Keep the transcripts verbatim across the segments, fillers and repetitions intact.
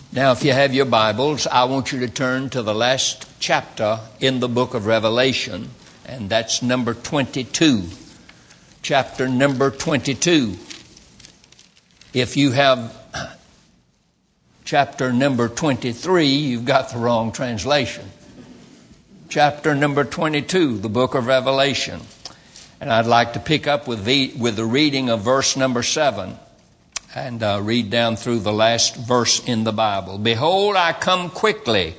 Now, if you have your Bibles, I want you to turn to the last chapter in the book of Revelation, and that's number twenty-two. Chapter number twenty-two. If you have chapter number twenty-three, you've got the wrong translation. Chapter number twenty-two, the book of Revelation. And I'd like to pick up with the, with the reading of verse number seven. And uh, read down through the last verse in the Bible. Behold, I come quickly.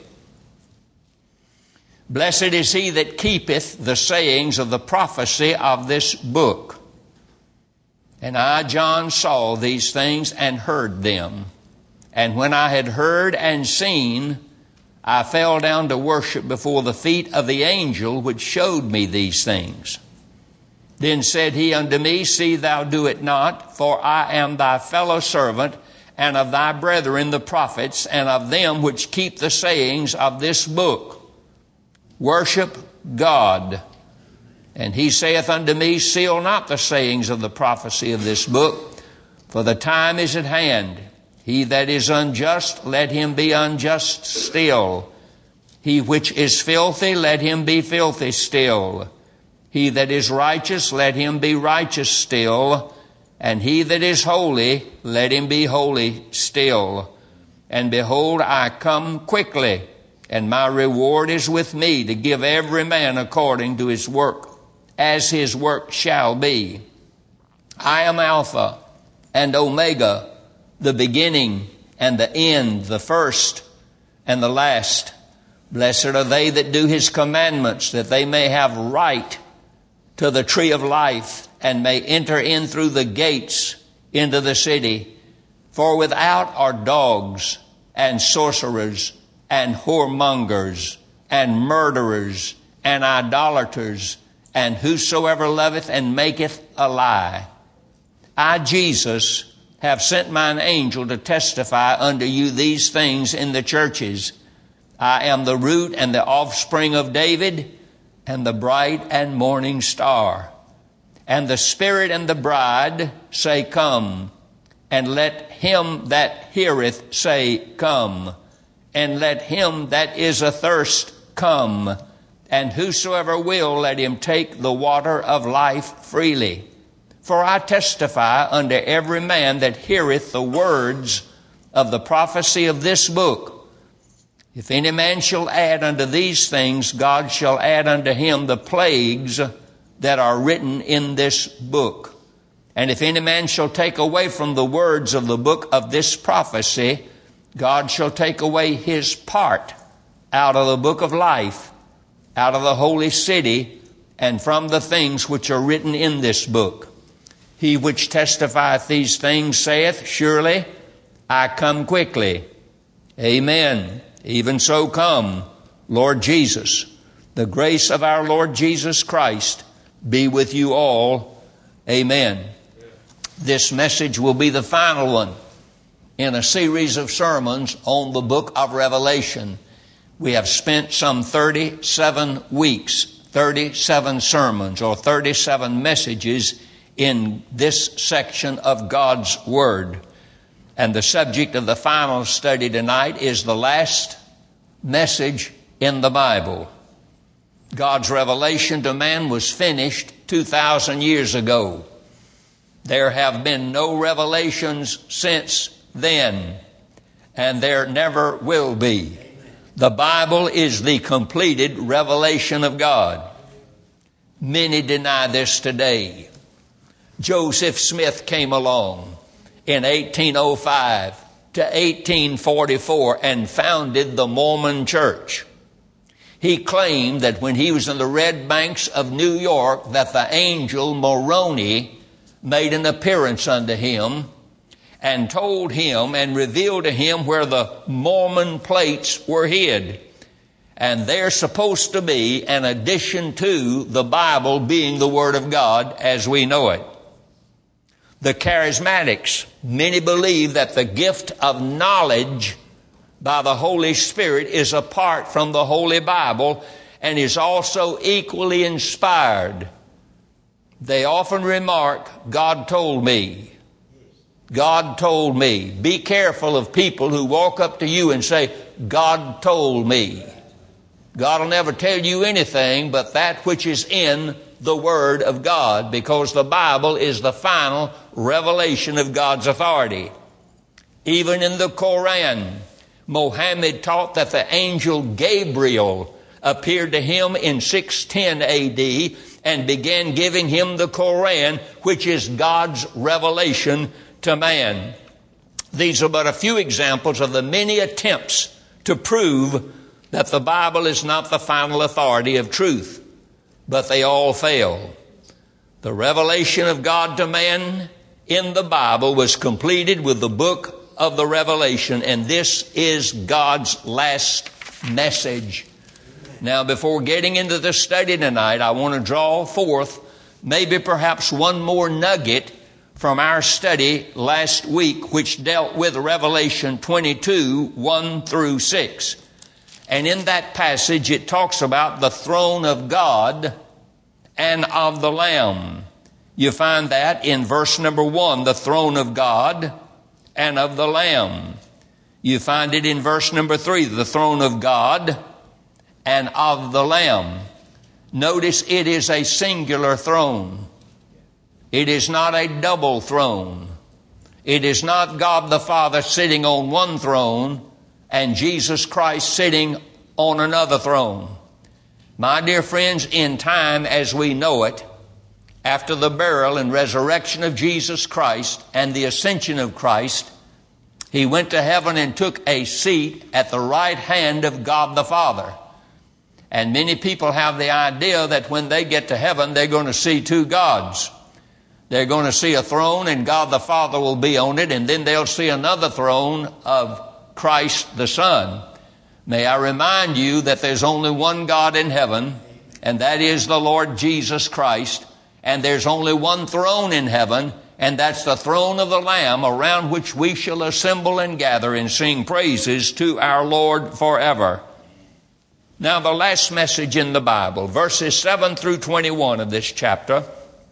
Blessed is he that keepeth the sayings of the prophecy of this book. And I, John, saw these things and heard them. And when I had heard and seen, I fell down to worship before the feet of the angel which showed me these things. Then said he unto me, See thou do it not, for I am thy fellow servant, and of thy brethren the prophets, and of them which keep the sayings of this book. Worship God. And he saith unto me, Seal not the sayings of the prophecy of this book, for the time is at hand. He that is unjust, let him be unjust still. He which is filthy, let him be filthy still. He that is righteous, let him be righteous still. And he that is holy, let him be holy still. And behold, I come quickly, and my reward is with me, to give every man according to his work, as his work shall be. I am Alpha and Omega, the beginning and the end, the first and the last. Blessed are they that do his commandments, that they may have right to the tree of life, and may enter in through the gates into the city. For without are dogs, and sorcerers, and whoremongers, and murderers, and idolaters, and whosoever loveth and maketh a lie. I, Jesus, have sent mine angel to testify unto you these things in the churches. I am the root and the offspring of David, and the bright and morning star. And the Spirit and the bride say, Come. And let him that heareth say, Come. And let him that is athirst come. And whosoever will, let him take the water of life freely. For I testify unto every man that heareth the words of the prophecy of this book. If any man shall add unto these things, God shall add unto him the plagues that are written in this book. And if any man shall take away from the words of the book of this prophecy, God shall take away his part out of the book of life, out of the holy city, and from the things which are written in this book. He which testifieth these things saith, Surely I come quickly. Amen. Even so come, Lord Jesus. The grace of our Lord Jesus Christ be with you all. Amen. This message will be the final one in a series of sermons on the book of Revelation. We have spent some thirty-seven weeks, thirty-seven sermons or thirty-seven messages in this section of God's Word. And the subject of the final study tonight is the last message in the Bible. God's revelation to man was finished two thousand years ago. There have been no revelations since then, and there never will be. The Bible is the completed revelation of God. Many deny this today. Joseph Smith came along in eighteen oh five to eighteen forty-four and founded the Mormon Church. He claimed that when he was in the Red Banks of New York, that the angel Moroni made an appearance unto him and told him and revealed to him where the Mormon plates were hid. And they're supposed to be an addition to the Bible being the Word of God as we know it. The charismatics, many believe that the gift of knowledge by the Holy Spirit is apart from the Holy Bible and is also equally inspired. They often remark, God told me. God told me. Be careful of people who walk up to you and say, God told me. God will never tell you anything but that which is in the Word of God, because the Bible is the final revelation of God's authority. Even in the Koran, Mohammed taught that the angel Gabriel appeared to him in six ten A D and began giving him the Koran, which is God's revelation to man. These are but a few examples of the many attempts to prove that the Bible is not the final authority of truth, but they all fail. The revelation of God to man in the Bible was completed with the book of the Revelation, and this is God's last message. Now, before getting into the study tonight, I want to draw forth maybe perhaps one more nugget from our study last week, which dealt with Revelation twenty-two, one through six. And in that passage, it talks about the throne of God and of the Lamb. You find that in verse number one, the throne of God and of the Lamb. You find it in verse number three, the throne of God and of the Lamb. Notice it is a singular throne. It is not a double throne. It is not God the Father sitting on one throne and Jesus Christ sitting on another throne. My dear friends, in time as we know it, after the burial and resurrection of Jesus Christ and the ascension of Christ, He went to heaven and took a seat at the right hand of God the Father. And many people have the idea that when they get to heaven, they're going to see two gods. They're going to see a throne and God the Father will be on it, and then they'll see another throne of Christ the Son. May I remind you that there's only one God in heaven, and that is the Lord Jesus Christ. And there's only one throne in heaven, and that's the throne of the Lamb, around which we shall assemble and gather and sing praises to our Lord forever. Now, the last message in the Bible, verses seven through twenty-one of this chapter,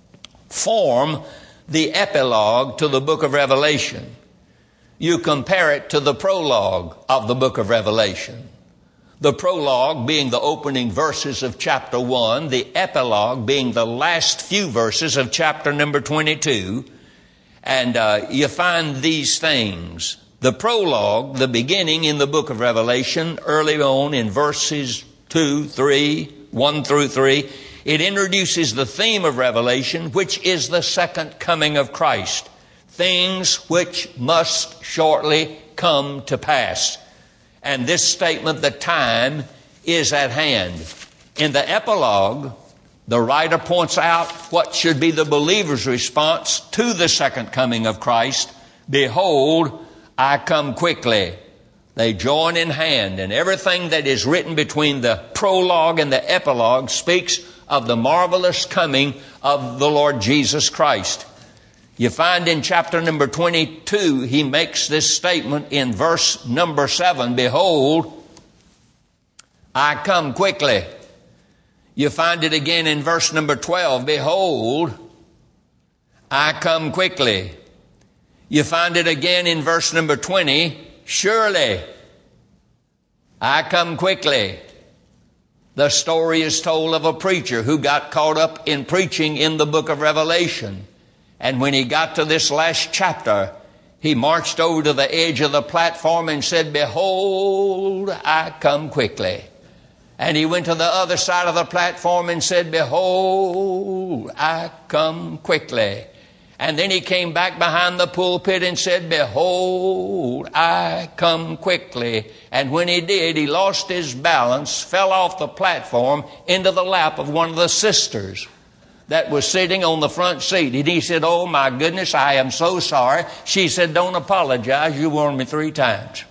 form the epilogue to the book of Revelation. You compare it to the prologue of the book of Revelation. The prologue being the opening verses of chapter one, the epilogue being the last few verses of chapter number twenty-two. And uh, you find these things. The prologue, the beginning in the book of Revelation, early on in verses two, three, one through three, it introduces the theme of Revelation, which is the second coming of Christ. Things which must shortly come to pass. And this statement, the time is at hand. In the epilogue, the writer points out what should be the believer's response to the second coming of Christ. Behold, I come quickly. They join in hand, and everything that is written between the prologue and the epilogue speaks of the marvelous coming of the Lord Jesus Christ. You find in chapter number twenty-two, he makes this statement in verse number seven, behold, I come quickly. You find it again in verse number twelve, behold, I come quickly. You find it again in verse number twenty, surely I come quickly. The story is told of a preacher who got caught up in preaching in the book of Revelation. And when he got to this last chapter, he marched over to the edge of the platform and said, behold, I come quickly. And he went to the other side of the platform and said, behold, I come quickly. And then he came back behind the pulpit and said, behold, I come quickly. And when he did, he lost his balance, fell off the platform into the lap of one of the sisters that was sitting on the front seat. And he said, oh my goodness, I am so sorry. She said, don't apologize. You warned me three times.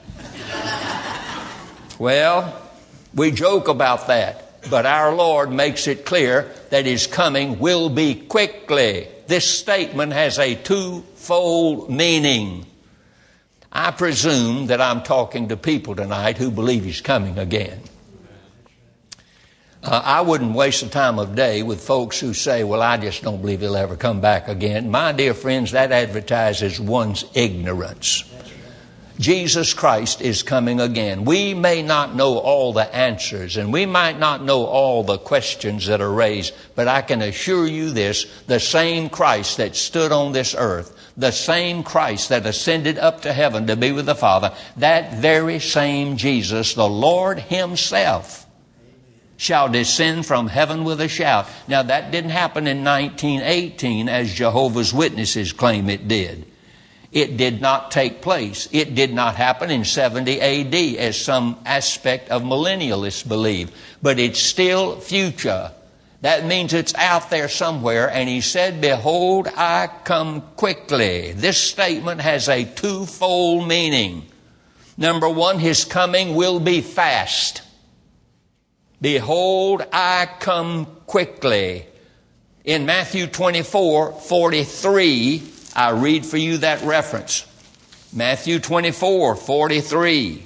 Well, we joke about that, but our Lord makes it clear that His coming will be quickly. This statement has a twofold meaning. I presume that I'm talking to people tonight who believe He's coming again. Uh, I wouldn't waste the time of day with folks who say, well, I just don't believe he'll ever come back again. My dear friends, that advertises one's ignorance. Jesus Christ is coming again. We may not know all the answers, and we might not know all the questions that are raised, but I can assure you this, the same Christ that stood on this earth, the same Christ that ascended up to heaven to be with the Father, that very same Jesus, the Lord Himself, shall descend from heaven with a shout. Now, that didn't happen in nineteen eighteen as Jehovah's Witnesses claim it did. It did not take place. It did not happen in seventy A D as some aspect of millennialists believe. But it's still future. That means it's out there somewhere. And He said, behold, I come quickly. This statement has a twofold meaning. Number one, His coming will be fast. Behold, I come quickly. In Matthew twenty-four forty-three, I read for you that reference. Matthew twenty-four forty-three.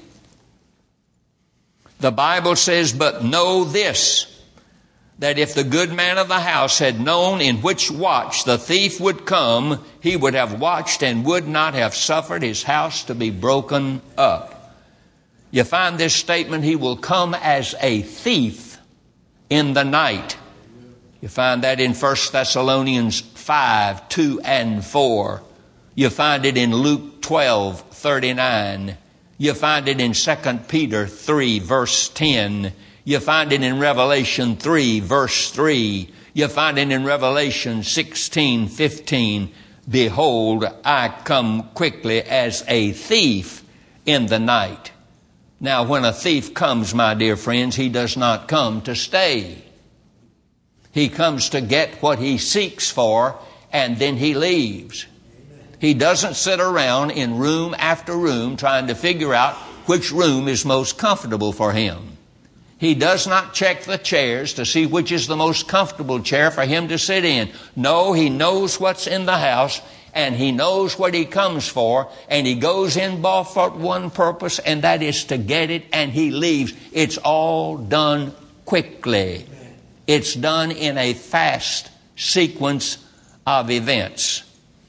The Bible says, but know this, that if the good man of the house had known in which watch the thief would come, he would have watched and would not have suffered his house to be broken up. You find this statement, He will come as a thief in the night. You find that in First Thessalonians five, two and four. You find it in Luke twelve, thirty-nine. You find it in Second Peter three, verse ten. You find it in Revelation three, verse three. You find it in Revelation sixteen, fifteen. Behold, I come quickly as a thief in the night. Now, when a thief comes, my dear friends, he does not come to stay. He comes to get what he seeks for, and then he leaves. He doesn't sit around in room after room trying to figure out which room is most comfortable for him. He does not check the chairs to see which is the most comfortable chair for him to sit in. No, he knows what's in the house, and he knows what he comes for, and he goes in for one purpose, and that is to get it, and he leaves. It's all done quickly. It's done in a fast sequence of events.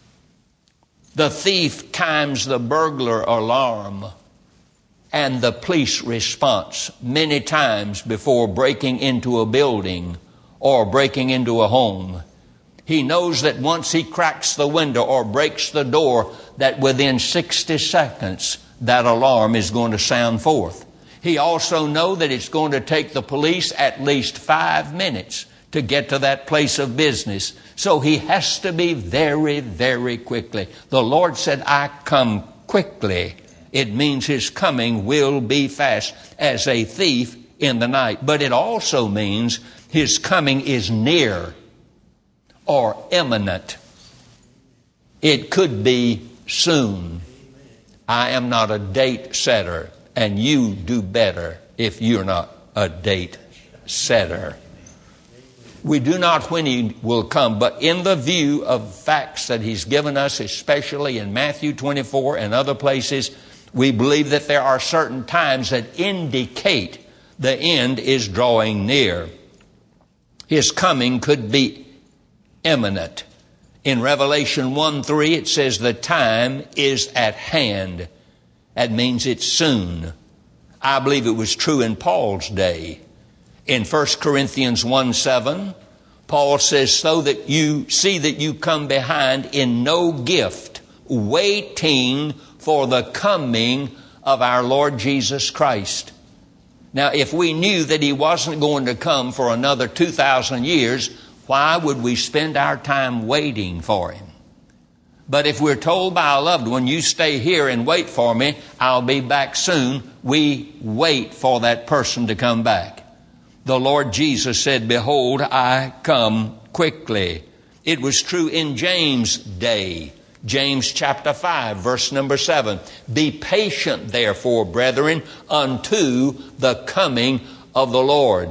The thief times the burglar alarm and the police response many times before breaking into a building or breaking into a home. He knows that once he cracks the window or breaks the door, that within sixty seconds, that alarm is going to sound forth. He also knows that it's going to take the police at least five minutes to get to that place of business. So he has to be very, very quickly. The Lord said, I come quickly. It means His coming will be fast as a thief in the night. But it also means His coming is near or imminent. It could be soon. I am not a date setter, and you do better if you're not a date setter. We do not when He will come, but in the view of facts that He's given us, especially in Matthew twenty-four and other places, we believe that there are certain times that indicate the end is drawing near. His coming could be imminent. In Revelation one three, it says the time is at hand. That means it's soon. I believe it was true in Paul's day. In First Corinthians one seven, Paul says, so that you see that you come behind in no gift, waiting for the coming of our Lord Jesus Christ. Now, if we knew that He wasn't going to come for another two thousand years, why would we spend our time waiting for Him? But if we're told by a loved one, you stay here and wait for me, I'll be back soon, we wait for that person to come back. The Lord Jesus said, behold, I come quickly. It was true in James' day. James chapter five, verse number seven. Be patient, therefore, brethren, unto the coming of the Lord.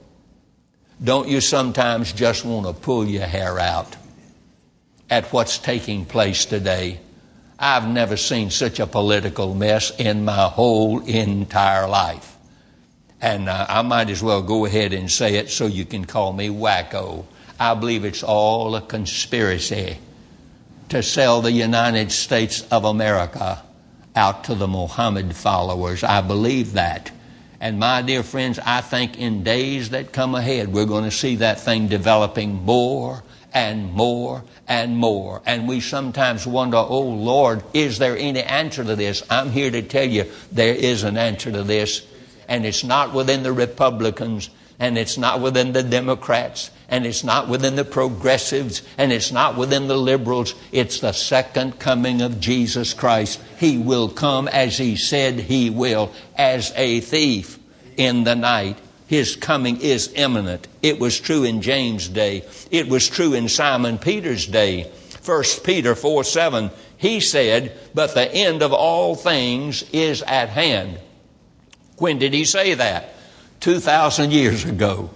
Don't you sometimes just want to pull your hair out at what's taking place today? I've never seen such a political mess in my whole entire life. And uh, I might as well go ahead and say it so you can call me wacko. I believe it's all a conspiracy to sell the United States of America out to the Mohammed followers. I believe that. And my dear friends, I think in days that come ahead, we're going to see that thing developing more and more and more. And we sometimes wonder, oh Lord, is there any answer to this? I'm here to tell you there is an answer to this. And it's not within the Republicans, and it's not within the Democrats, and it's not within the progressives, and it's not within the liberals. It's the second coming of Jesus Christ. He will come as He said He will, as a thief in the night. His coming is imminent. It was true in James' day. It was true in Simon Peter's day. First Peter four seven, he said, "But the end of all things is at hand." When did he say that? Two thousand years ago.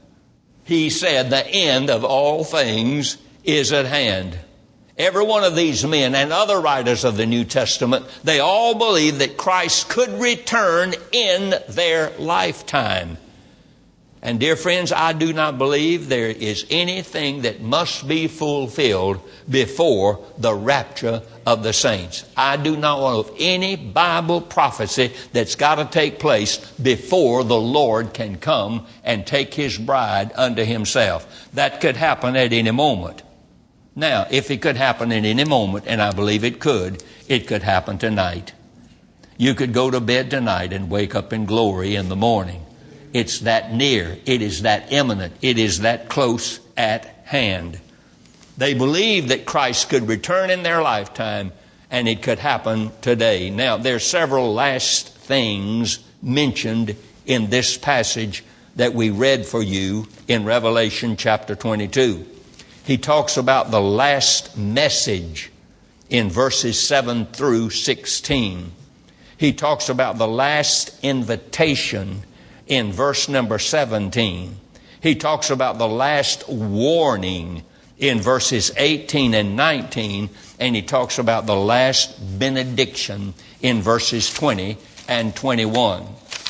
He said the end of all things is at hand. Every one of these men and other writers of the New Testament, they all believed that Christ could return in their lifetime. And dear friends, I do not believe there is anything that must be fulfilled before the rapture of the saints. I do not know of any Bible prophecy that's got to take place before the Lord can come and take His bride unto Himself. That could happen at any moment. Now, if it could happen at any moment, and I believe it could, it could happen tonight. You could go to bed tonight and wake up in glory in the morning. It's that near. It is that imminent. It is that close at hand. They believed that Christ could return in their lifetime, and it could happen today. Now, there are several last things mentioned in this passage that we read for you in Revelation chapter twenty-two. He talks about the last message in verses seven through sixteen. He talks about the last invitation in verse number seventeen. He talks about the last warning in verses eighteen and nineteen. And he talks about the last benediction in verses twenty and twenty-one.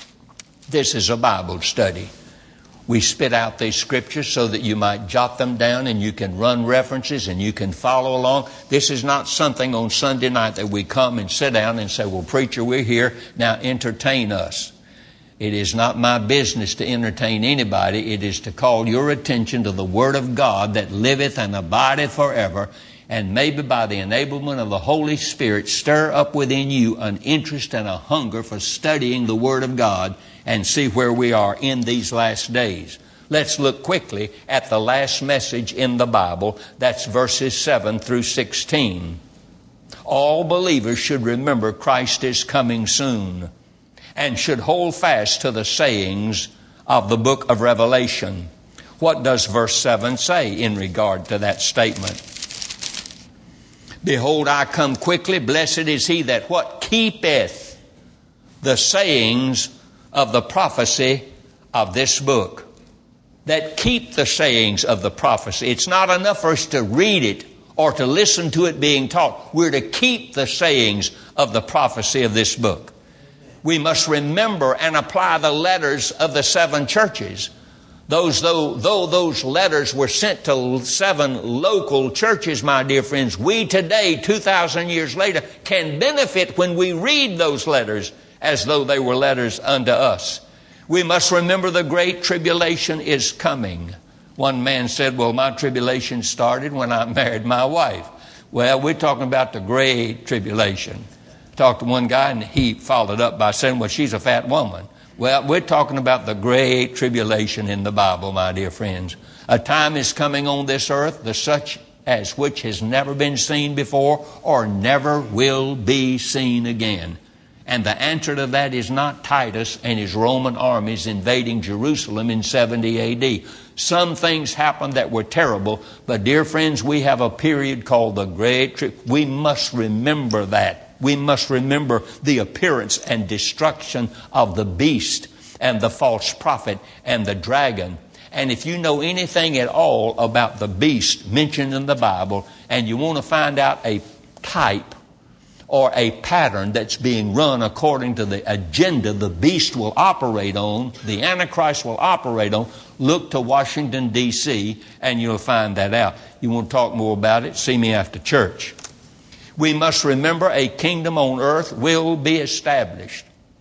This is a Bible study. We spit out these scriptures so that you might jot them down and you can run references and you can follow along. This is not something on Sunday night that we come and sit down and say, well, preacher, we're here, now entertain us. It is not my business to entertain anybody. It is to call your attention to the Word of God that liveth and abideth forever, and maybe by the enablement of the Holy Spirit stir up within you an interest and a hunger for studying the Word of God and see where we are in these last days. Let's look quickly at the last message in the Bible. That's verses seven through sixteen. All believers should remember Christ is coming soon, and should hold fast to the sayings of the book of Revelation. What does verse seven say in regard to that statement? Behold, I come quickly. Blessed is he that what? Keepeth the sayings of the prophecy of this book. That keep the sayings of the prophecy. It's not enough for us to read it or to listen to it being taught. We're to keep the sayings of the prophecy of this book. We must remember and apply the letters of the seven churches. Those, though, though those letters were sent to seven local churches, my dear friends, we today, two thousand years later, can benefit when we read those letters as though they were letters unto us. We must remember the great tribulation is coming. One man said, well, my tribulation started when I married my wife. Well, we're talking about the great tribulation. Talked to one guy and he followed up by saying, well, she's a fat woman. Well, we're talking about the great tribulation in the Bible, my dear friends. A time is coming on this earth, the such as which has never been seen before or never will be seen again. And the answer to that is not Titus and his Roman armies invading Jerusalem in seventy A D. Some things happened that were terrible, but dear friends, we have a period called the Great Tribulation. We must remember that. We must remember the appearance and destruction of the beast and the false prophet and the dragon. And if you know anything at all about the beast mentioned in the Bible and you want to find out a type or a pattern that's being run according to the agenda the beast will operate on, the Antichrist will operate on, look to Washington, D C, and you'll find that out. You want to talk more about it? See me after church. We must remember a kingdom on earth will be established.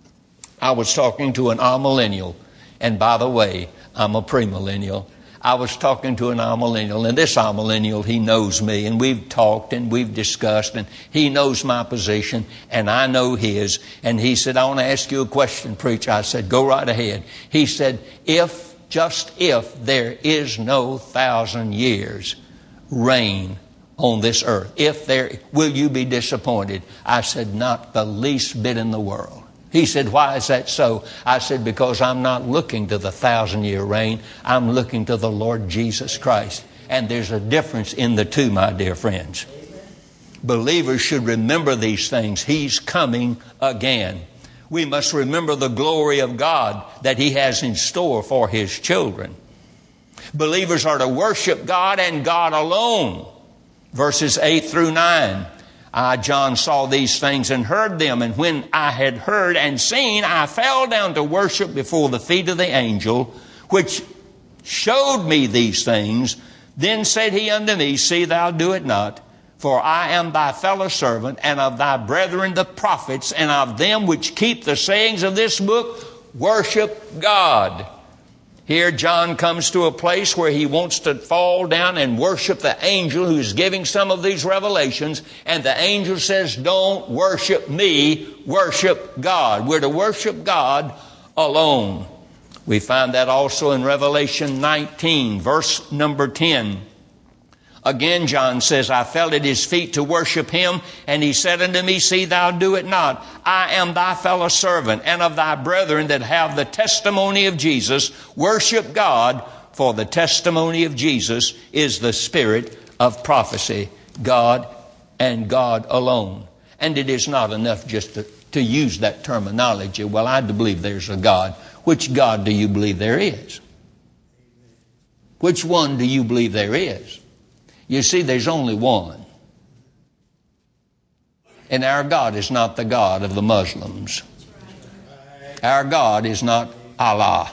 I was talking to an amillennial, and by the way, I'm a premillennial. I was talking to an amillennial, and this amillennial, he knows me, and we've talked and we've discussed, and he knows my position, and I know his. And he said, I want to ask you a question, preacher. I said, go right ahead. He said, if, just if, there is no thousand years reign on this earth, if there, will you be disappointed? I said, not the least bit in the world. He said, why is that so? I said, because I'm not looking to the thousand-year reign. I'm looking to the Lord Jesus Christ. And there's a difference in the two, my dear friends. Believers should remember these things. He's coming again. We must remember the glory of God that He has in store for His children. Believers are to worship God and God alone. Verses eight through nine. I, John, saw these things and heard them, and when I had heard and seen, I fell down to worship before the feet of the angel, which showed me these things. Then said he unto me, see thou do it not, for I am thy fellow servant, and of thy brethren the prophets, and of them which keep the sayings of this book, worship God. Here John comes to a place where he wants to fall down and worship the angel who's giving some of these revelations. And the angel says, don't worship me, worship God. We're to worship God alone. We find that also in Revelation nineteen, verse number ten. Again, John says, I fell at his feet to worship him, and he said unto me, see thou do it not. I am thy fellow servant, and of thy brethren that have the testimony of Jesus. Worship God, for the testimony of Jesus is the spirit of prophecy. God and God alone. And it is not enough just to, to use that terminology. Well, I do believe there's a God. Which God do you believe there is? Which one do you believe there is? You see, there's only one. And our God is not the God of the Muslims. Our God is not Allah.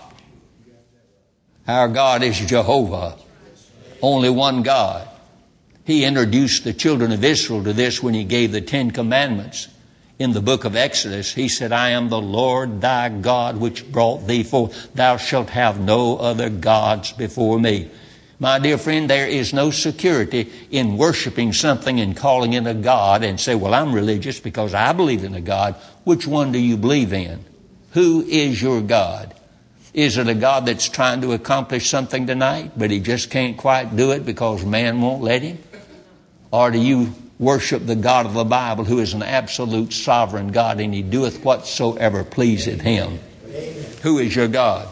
Our God is Jehovah. Only one God. He introduced the children of Israel to this when He gave the Ten Commandments. In the book of Exodus, He said, I am the Lord thy God which brought thee forth. Thou shalt have no other gods before me. My dear friend, there is no security in worshiping something and calling it a God and say, well, I'm religious because I believe in a God. Which one do you believe in? Who is your God? Is it a God that's trying to accomplish something tonight, but he just can't quite do it because man won't let him? Or do you worship the God of the Bible, who is an absolute sovereign God, and He doeth whatsoever pleaseth Him? Amen. Who is your God?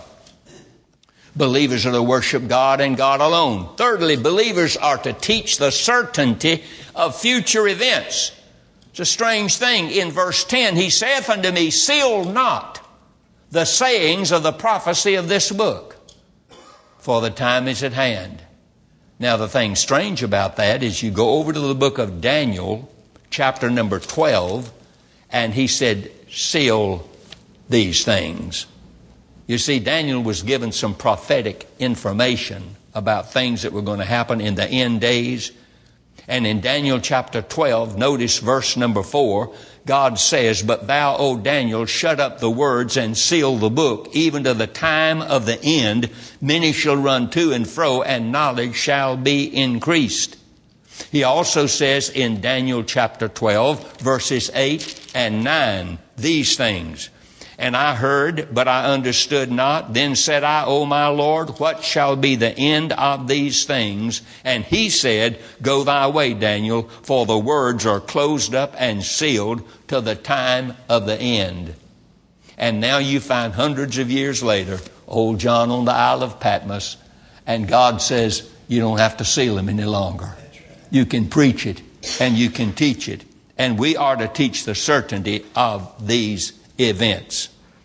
Believers are to worship God and God alone. Thirdly, believers are to teach the certainty of future events. It's a strange thing. In verse ten, He saith unto me, seal not the sayings of the prophecy of this book, for the time is at hand. Now, the thing strange about that is you go over to the book of Daniel, chapter number twelve, and he said, seal these things. You see, Daniel was given some prophetic information about things that were going to happen in the end days. And in Daniel chapter twelve, notice verse number four, God says, but thou, O Daniel, shut up the words and seal the book, even to the time of the end. Many shall run to and fro, and knowledge shall be increased. He also says in Daniel chapter twelve, verses eight and nine, these things. And I heard, but I understood not. Then said I, O my Lord, what shall be the end of these things? And He said, go thy way, Daniel, for the words are closed up and sealed till the time of the end. And now you find hundreds of years later, old John on the Isle of Patmos, and God says, you don't have to seal him any longer. You can preach it and you can teach it. And we are to teach the certainty of these events.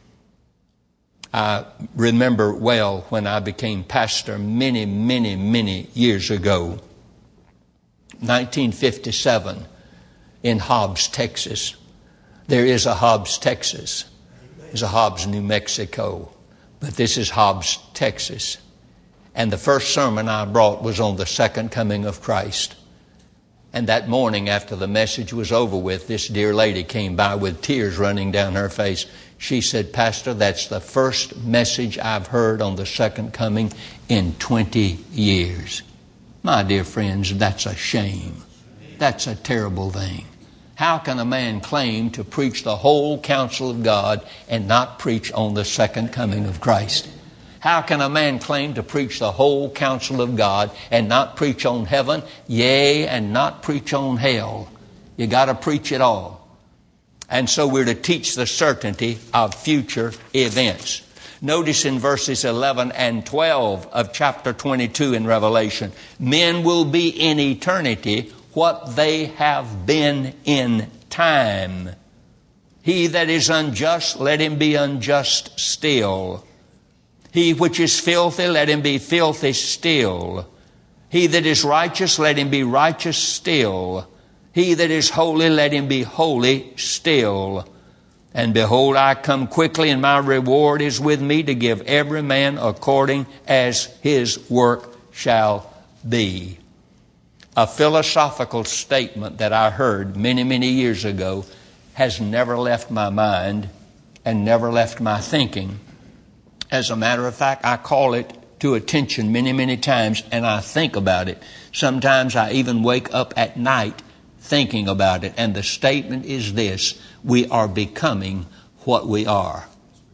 I remember well when I became pastor many, many, many years ago, nineteen fifty-seven. in Hobbs, Texas. There is a Hobbs, Texas. There's a Hobbs, New Mexico. But this is Hobbs, Texas. And the first sermon I brought was on the second coming of Christ. And that morning after the message was over with, this dear lady came by with tears running down her face. She said, Pastor, that's the first message I've heard on the second coming in twenty years. My dear friends, that's a shame. That's a terrible thing. How can a man claim to preach the whole counsel of God and not preach on the second coming of Christ? How can a man claim to preach the whole counsel of God and not preach on heaven, yea, and not preach on hell? You got to preach it all. And so we're to teach the certainty of future events. Notice in verses eleven and twelve of chapter twenty-two in Revelation, men will be in eternity what they have been in time. He that is unjust, let him be unjust still. He which is filthy, let him be filthy still. He that is righteous, let him be righteous still. He that is holy, let him be holy still. And behold, I come quickly, and my reward is with me to give every man according as his work shall be. A philosophical statement that I heard many, many years ago has never left my mind and never left my thinking. As a matter of fact, I call it to attention many, many times, and I think about it. Sometimes I even wake up at night thinking about it. And the statement is this: we are becoming what we are.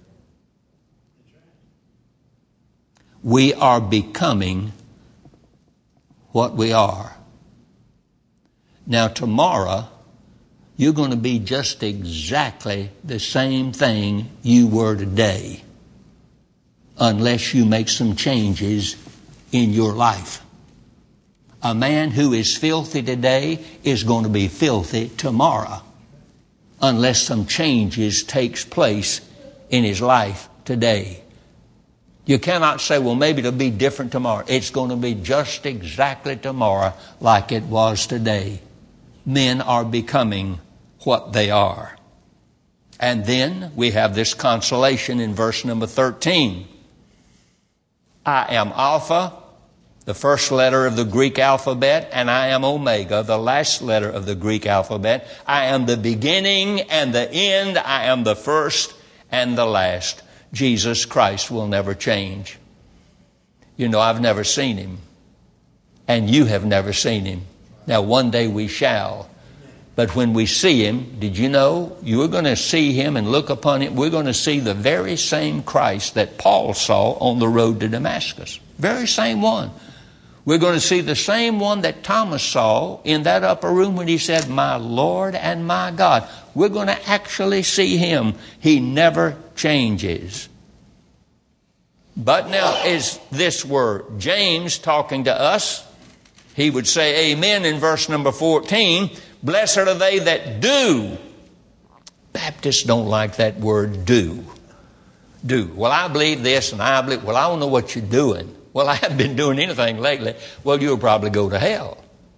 We are becoming what we are. Now tomorrow, you're going to be just exactly the same thing you were today, unless you make some changes in your life. A man who is filthy today is going to be filthy tomorrow, unless some changes takes place in his life today. You cannot say, well, maybe it'll be different tomorrow. It's going to be just exactly tomorrow like it was today. Men are becoming what they are. And then we have this consolation in verse number thirteen. I am Alpha, the first letter of the Greek alphabet, and I am Omega, the last letter of the Greek alphabet. I am the beginning and the end. I am the first and the last. Jesus Christ will never change. You know, I've never seen him, and you have never seen him. Now, one day we shall. But when we see him, did you know you are going to see him and look upon him? We're going to see the very same Christ that Paul saw on the road to Damascus. Very same one. We're going to see the same one that Thomas saw in that upper room when he said, my Lord and my God. We're going to actually see him. He never changes. But now is this word, James talking to us. He would say amen in verse number fourteen. Blessed are they that do. Baptists don't like that word do. Do. Well, I believe this and I believe, well, I don't know what you're doing. Well, I haven't been doing anything lately. Well, you'll probably go to hell.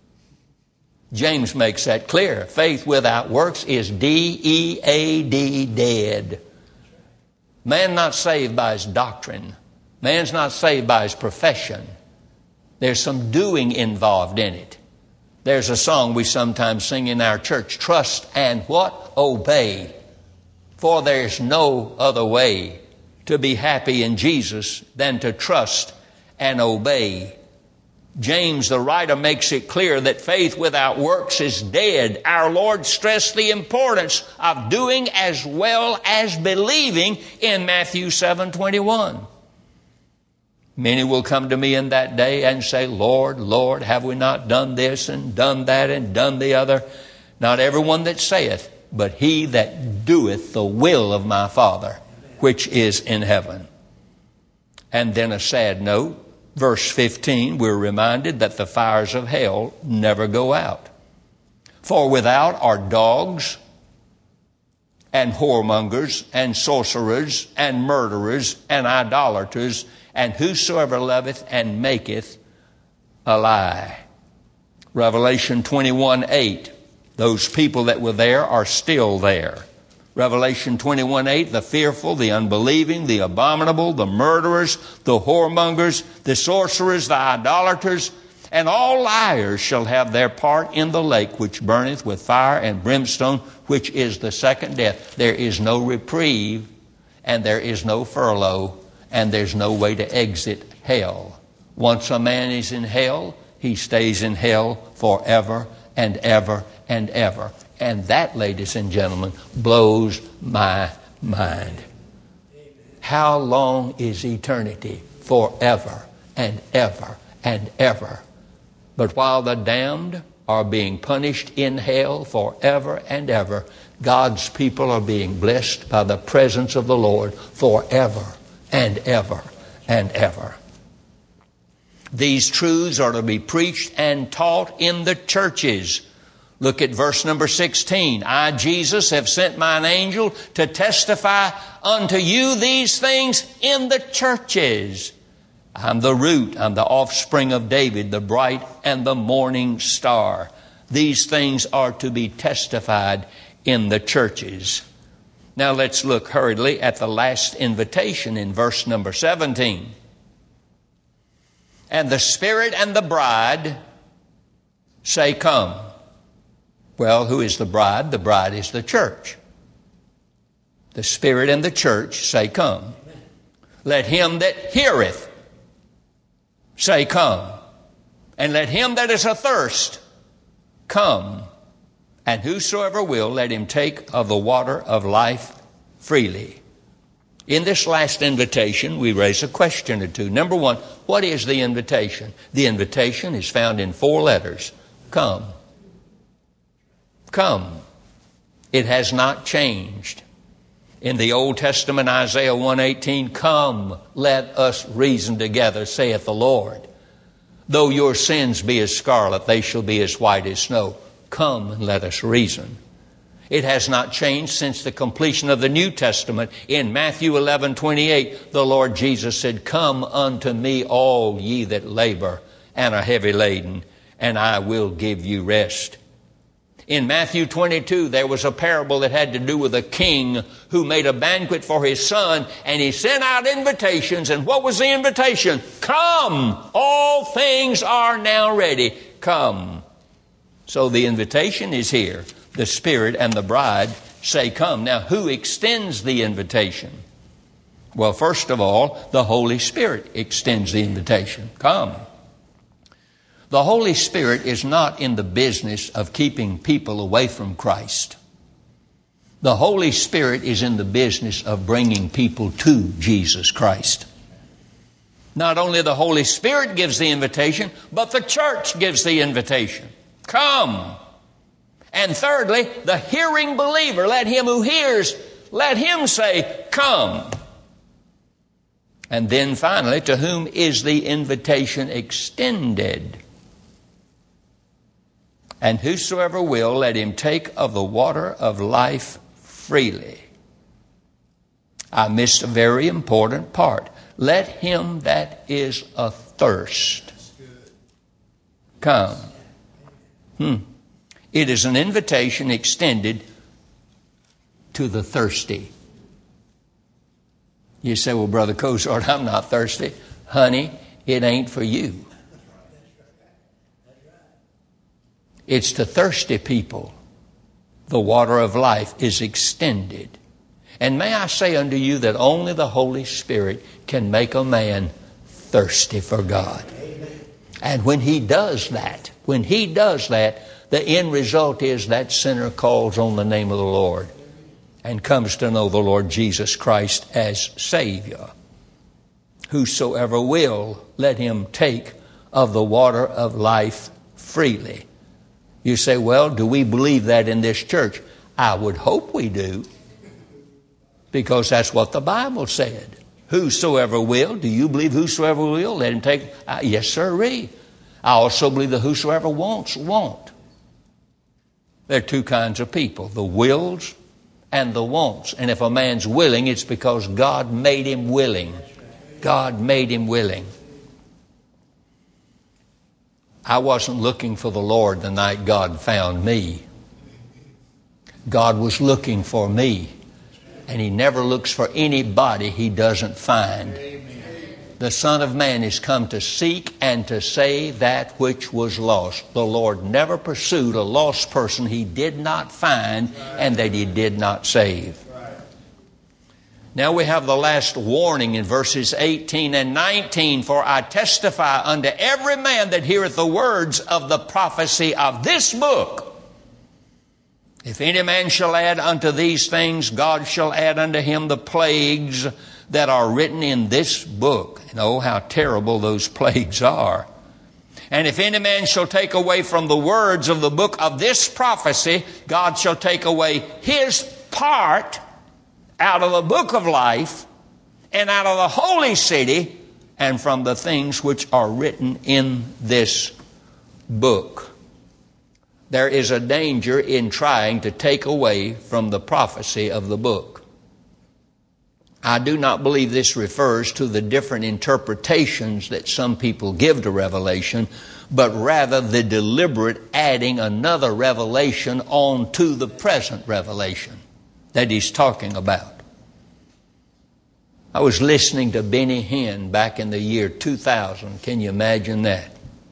James makes that clear. Faith without works is D E A D, dead. Man not saved by his doctrine. Man's not saved by his profession. There's some doing involved in it. There's a song we sometimes sing in our church. Trust and what? Obey. For there's no other way to be happy in Jesus than to trust and obey. James, the writer, makes it clear that faith without works is dead. Our Lord stressed the importance of doing as well as believing in Matthew seven twenty-one. Many will come to me in that day and say, Lord, Lord, have we not done this and done that and done the other? Not everyone that saith, but he that doeth the will of my Father, which is in heaven. And then a sad note, verse fifteen, we're reminded that the fires of hell never go out. For without are dogs and whoremongers and sorcerers and murderers and idolaters and whosoever loveth and maketh a lie. Revelation twenty-one eight. Those people that were there are still there. Revelation twenty-one eight, the fearful, the unbelieving, the abominable, the murderers, the whoremongers, the sorcerers, the idolaters, and all liars shall have their part in the lake which burneth with fire and brimstone, which is the second death. There is no reprieve, and there is no furlough, and there's no way to exit hell. Once a man is in hell, he stays in hell forever and ever and ever. And that, ladies and gentlemen, blows my mind. How long is eternity? Forever and ever and ever. But while the damned are being punished in hell forever and ever, God's people are being blessed by the presence of the Lord forever and ever and ever. These truths are to be preached and taught in the churches. Look at verse number sixteen. I, Jesus, have sent mine angel to testify unto you these things in the churches. I'm the root, I'm the offspring of David, the bright and the morning star. These things are to be testified in the churches. Now let's look hurriedly at the last invitation in verse number seventeen. And the Spirit and the bride say, come. Well, who is the bride? The bride is the church. The Spirit and the church say, come. Let him that heareth say, come. And let him that is athirst come. And whosoever will, let him take of the water of life freely. In this last invitation, we raise a question or two. Number one, what is the invitation? The invitation is found in four letters. Come. Come. It has not changed. In the Old Testament, Isaiah one eighteen, come, let us reason together, saith the Lord. Though your sins be as scarlet, they shall be as white as snow. Come and let us reason. It has not changed since the completion of the New Testament. In Matthew eleven twenty-eight, the Lord Jesus said, come unto me all ye that labor and are heavy laden, and I will give you rest. In Matthew twenty-two, there was a parable that had to do with a king who made a banquet for his son, and he sent out invitations. And what was the invitation? Come! All things are now ready. Come. So the invitation is here. The Spirit and the bride say, come. Now, who extends the invitation? Well, first of all, the Holy Spirit extends the invitation. Come. The Holy Spirit is not in the business of keeping people away from Christ. The Holy Spirit is in the business of bringing people to Jesus Christ. Not only the Holy Spirit gives the invitation, but the church gives the invitation. Come. And thirdly, the hearing believer, let him who hears, let him say, come. And then finally, to whom is the invitation extended? And whosoever will, let him take of the water of life freely. I missed a very important part. Let him that is athirst come. Hmm. It is an invitation extended to the thirsty. You say, well, Brother Cozart, I'm not thirsty. Honey, it ain't for you. It's to thirsty people. The water of life is extended. And may I say unto you that only the Holy Spirit can make a man thirsty for God. And when he does that, when he does that, the end result is that sinner calls on the name of the Lord and comes to know the Lord Jesus Christ as Savior. Whosoever will, let him take of the water of life freely. You say, well, do we believe that in this church? I would hope we do, because that's what the Bible said. Whosoever will, do you believe whosoever will, let him take? Uh, yes, sirree. I also believe that whosoever wants, won't. There are two kinds of people, the wills and the wants. And if a man's willing, it's because God made him willing. God made him willing. I wasn't looking for the Lord the night God found me. God was looking for me. And He never looks for anybody He doesn't find. The Son of Man is come to seek and to save that which was lost. The Lord never pursued a lost person He did not find and that He did not save. Now we have the last warning in verses eighteen and nineteen. For I testify unto every man that heareth the words of the prophecy of this book. If any man shall add unto these things, God shall add unto him the plagues that are written in this book. And oh, how terrible those plagues are. And if any man shall take away from the words of the book of this prophecy, God shall take away his part out of the book of life and out of the holy city and from the things which are written in this book. There is a danger in trying to take away from the prophecy of the book. I do not believe this refers to the different interpretations that some people give to Revelation, but rather the deliberate adding another revelation on to the present revelation that he's talking about. I was listening to Benny Hinn back in the year two thousand. Can you imagine that?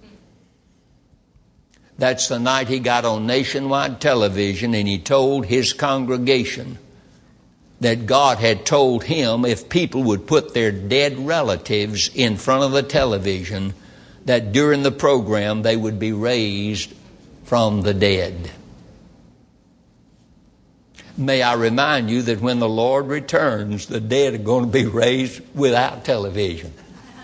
That's the night he got on nationwide television and he told his congregation that God had told him if people would put their dead relatives in front of the television, that during the program they would be raised from the dead. May I remind you that when the Lord returns, the dead are going to be raised without television.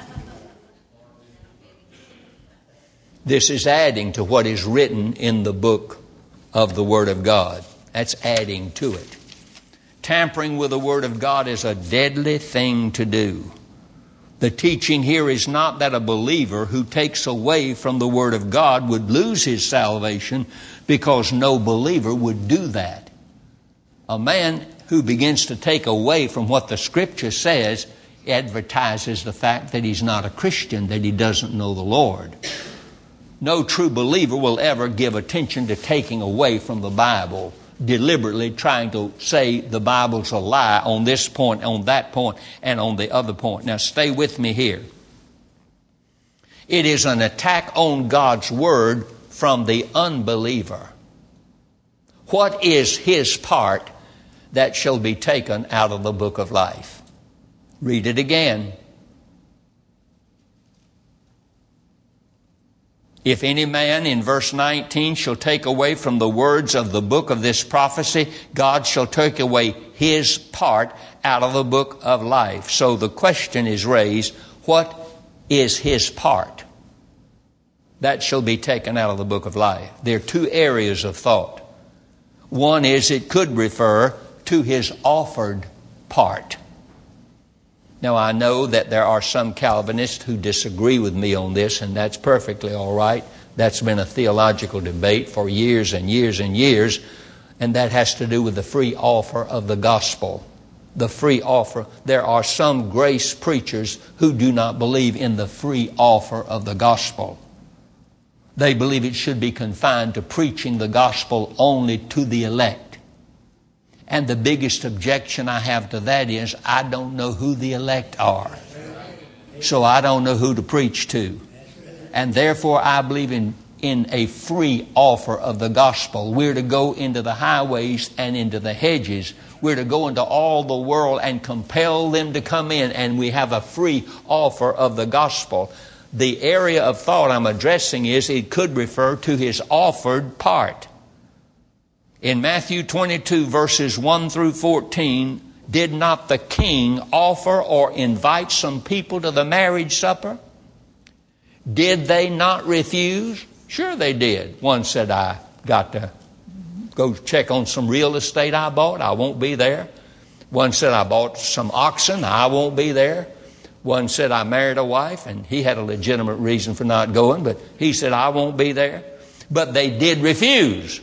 This is adding to what is written in the book of the Word of God. That's adding to it. Tampering with the Word of God is a deadly thing to do. The teaching here is not that a believer who takes away from the Word of God would lose his salvation, because no believer would do that. A man who begins to take away from what the Scripture says advertises the fact that he's not a Christian, that he doesn't know the Lord. No true believer will ever give attention to taking away from the Bible, deliberately trying to say the Bible's a lie on this point, on that point, and on the other point. Now stay with me here. It is an attack on God's Word from the unbeliever. What is his part that shall be taken out of the book of life? Read it again. If any man, in verse nineteen, shall take away from the words of the book of this prophecy, God shall take away his part out of the book of life. So the question is raised, what is his part that shall be taken out of the book of life? There are two areas of thought. One is it could refer to his offered part. Now, I know that there are some Calvinists who disagree with me on this, and that's perfectly all right. That's been a theological debate for years and years and years, and that has to do with the free offer of the gospel. The free offer. There are some grace preachers who do not believe in the free offer of the gospel. They believe it should be confined to preaching the gospel only to the elect. And the biggest objection I have to that is I don't know who the elect are. So I don't know who to preach to. And therefore I believe in, in a free offer of the gospel. We're to go into the highways and into the hedges. We're to go into all the world and compel them to come in. And we have a free offer of the gospel. The area of thought I'm addressing is it could refer to his offered part. In Matthew twenty-two, verses one through fourteen, did not the king offer or invite some people to the marriage supper? Did they not refuse? Sure they did. One said, I got to go check on some real estate I bought. I won't be there. One said, I bought some oxen. I won't be there. One said, I married a wife, and he had a legitimate reason for not going, but he said, I won't be there. But they did refuse.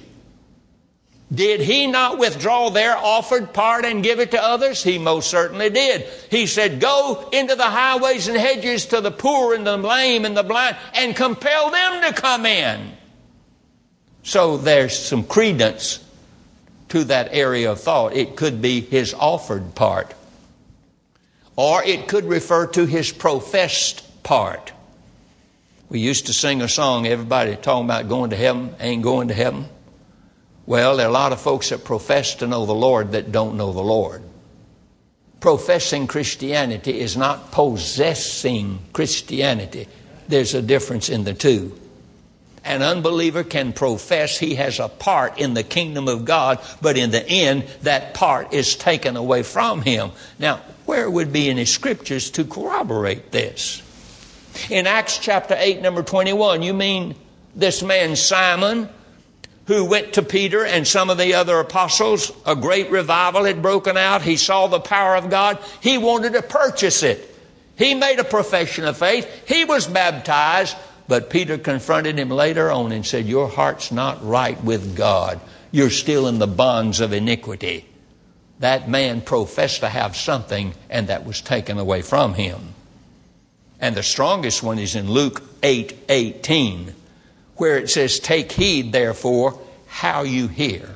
Did he not withdraw their offered part and give it to others? He most certainly did. He said, go into the highways and hedges to the poor and the lame and the blind and compel them to come in. So there's some credence to that area of thought. It could be his offered part. Or it could refer to his professed part. We used to sing a song, everybody talking about going to heaven, ain't going to heaven. Well, there are a lot of folks that profess to know the Lord that don't know the Lord. Professing Christianity is not possessing Christianity. There's a difference in the two. An unbeliever can profess he has a part in the kingdom of God, but in the end, that part is taken away from him. Now, where would be any scriptures to corroborate this? In Acts chapter eight, number twenty-one, you mean this man Simon, who went to Peter and some of the other apostles, a great revival had broken out. He saw the power of God. He wanted to purchase it. He made a profession of faith. He was baptized. But Peter confronted him later on and said, your heart's not right with God. You're still in the bonds of iniquity. That man professed to have something, and that was taken away from him. And the strongest one is in Luke eight eighteen, where it says, take heed, therefore, how you hear.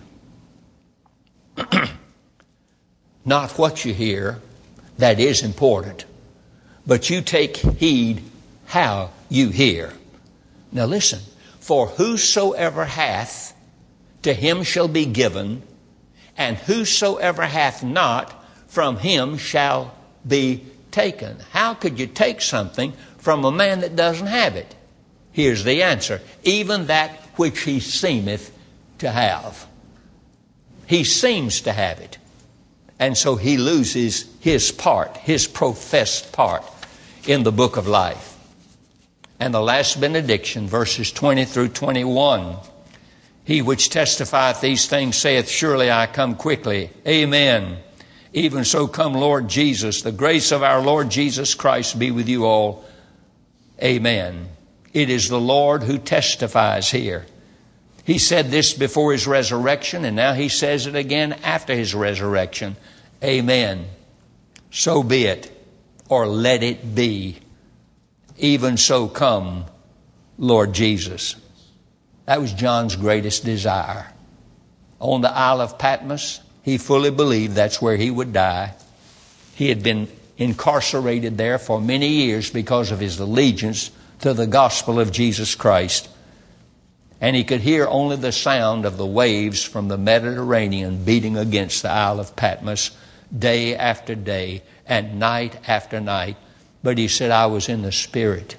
Not what you hear, that is important. But you take heed how you hear. Now listen, for whosoever hath, to him shall be given, and whosoever hath not, from him shall be taken. How could you take something from a man that doesn't have it? Here's the answer. Even that which he seemeth to have. He seems to have it. And so he loses his part, his professed part in the book of life. And the last benediction, verses twenty through twenty-one. He which testifieth these things saith, surely I come quickly. Amen. Even so come Lord Jesus. The grace of our Lord Jesus Christ be with you all. Amen. It is the Lord who testifies here. He said this before his resurrection, and now he says it again after his resurrection. Amen. So be it, or let it be. Even so come, Lord Jesus. That was John's greatest desire. On the Isle of Patmos, he fully believed that's where he would die. He had been incarcerated there for many years because of his allegiance to the gospel of Jesus Christ. And he could hear only the sound of the waves from the Mediterranean beating against the Isle of Patmos day after day and night after night. But he said, I was in the Spirit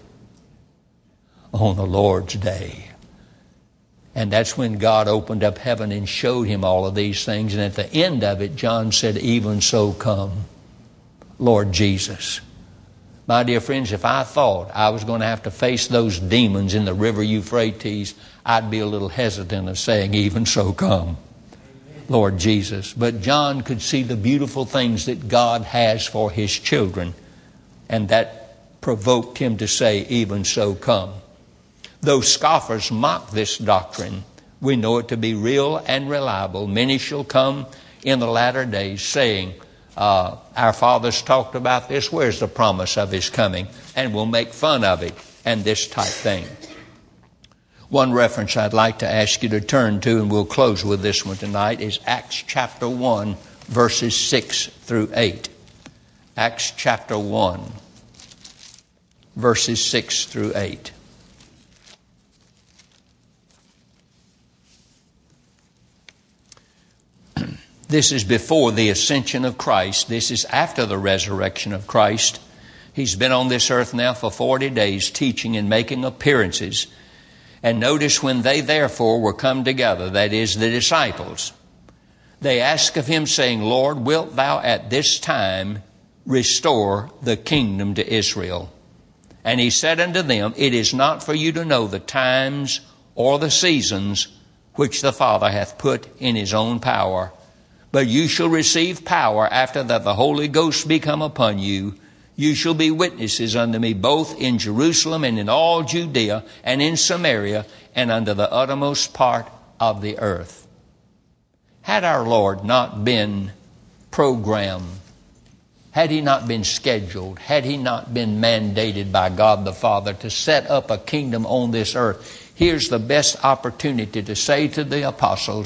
on the Lord's day. And that's when God opened up heaven and showed him all of these things. And at the end of it, John said, even so come, Lord Jesus. My dear friends, if I thought I was going to have to face those demons in the river Euphrates, I'd be a little hesitant of saying, even so come, Lord Jesus. But John could see the beautiful things that God has for his children. And that provoked him to say, even so come. Though scoffers mock this doctrine, we know it to be real and reliable. Many shall come in the latter days saying, uh, our fathers talked about this. Where's the promise of his coming? And we'll make fun of it and this type thing. One reference I'd like to ask you to turn to, and we'll close with this one tonight, is Acts chapter one, verses six through eight. Acts chapter one, verses six through eight. This is before the ascension of Christ. This is after the resurrection of Christ. He's been on this earth now for forty days, teaching and making appearances. And notice when they therefore were come together, that is, the disciples, they asked of him, saying, Lord, wilt thou at this time restore the kingdom to Israel? And he said unto them, it is not for you to know the times or the seasons which the Father hath put in his own power, but you shall receive power after that the Holy Ghost be come upon you. You shall be witnesses unto me both in Jerusalem and in all Judea and in Samaria and unto the uttermost part of the earth. Had our Lord not been programmed, had he not been scheduled, had he not been mandated by God the Father to set up a kingdom on this earth, here's the best opportunity to say to the apostles,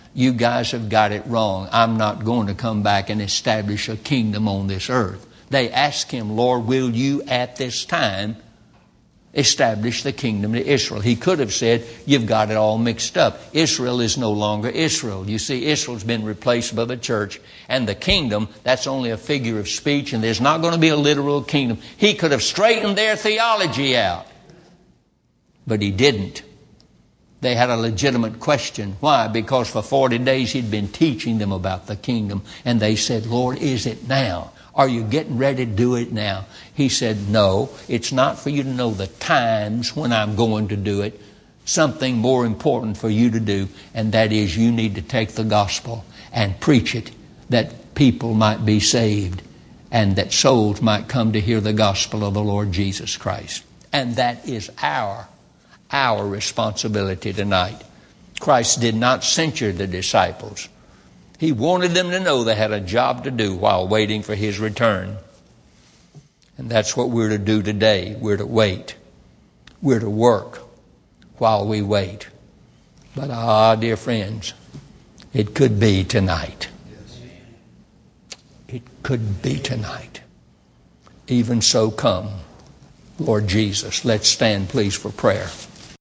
you guys have got it wrong. I'm not going to come back and establish a kingdom on this earth. They asked him, Lord, will you at this time establish the kingdom of Israel? He could have said, you've got it all mixed up. Israel is no longer Israel. You see, Israel's been replaced by the church. And the kingdom, that's only a figure of speech, and there's not going to be a literal kingdom. He could have straightened their theology out. But he didn't. They had a legitimate question. Why? Because for forty days he'd been teaching them about the kingdom. And they said, Lord, is it now? Are you getting ready to do it now? He said, no, it's not for you to know the times when I'm going to do it. Something more important for you to do, and that is you need to take the gospel and preach it, that people might be saved and that souls might come to hear the gospel of the Lord Jesus Christ. And that is our Our responsibility tonight. Christ did not censure the disciples. He wanted them to know they had a job to do while waiting for His return. And that's what we're to do today. We're to wait. We're to work while we wait. But ah, dear friends, it could be tonight. It could be tonight. Even so, come, Lord Jesus. Let's stand, please, for prayer.